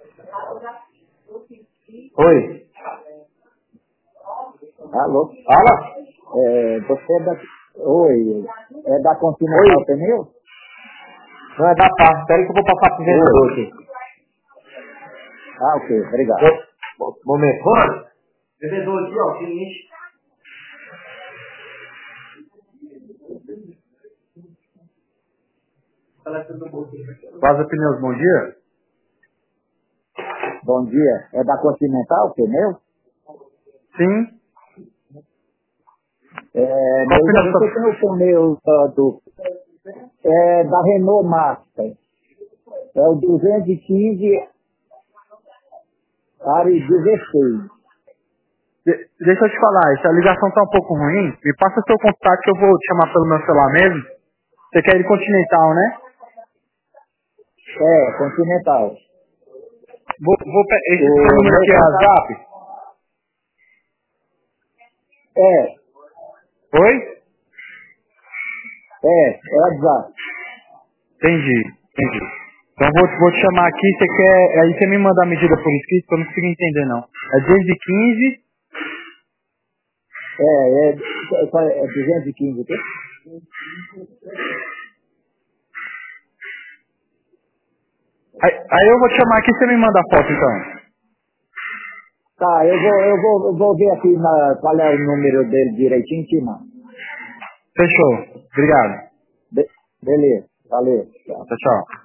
Oi. Alô? Fala. Você é da... Oi, é da Continental Pneu? Não é da parte. Espera que eu vou passar pro vendedor aqui. Ah, ok, obrigado. Momento. Mano. Vendedor aqui, ó. Seguinte. Vaza Pneus, bom dia. Bom dia, é da Continental Pneu? Sim. Qual Mas pneu você tem o pneu da Renault Master. É o 215 Ari 16. Deixa eu te falar, essa ligação tá um pouco ruim. Me passa seu contato que eu vou te chamar pelo meu celular mesmo. Você quer ir Continental, né? Continental. Esse seu O número meu aqui é contato WhatsApp? é Oi? WhatsApp. Entendi. Então vou te chamar aqui, você quer. Aí você me manda a medida por escrito, que eu não consigo entender não. É 215. É 215, tá? Aí eu vou te chamar aqui e você me manda a foto então. Tá, eu vou ver aqui qual é o número dele direitinho, Tima. Fechou. Obrigado. Beleza, valeu. Tchau. Tchau.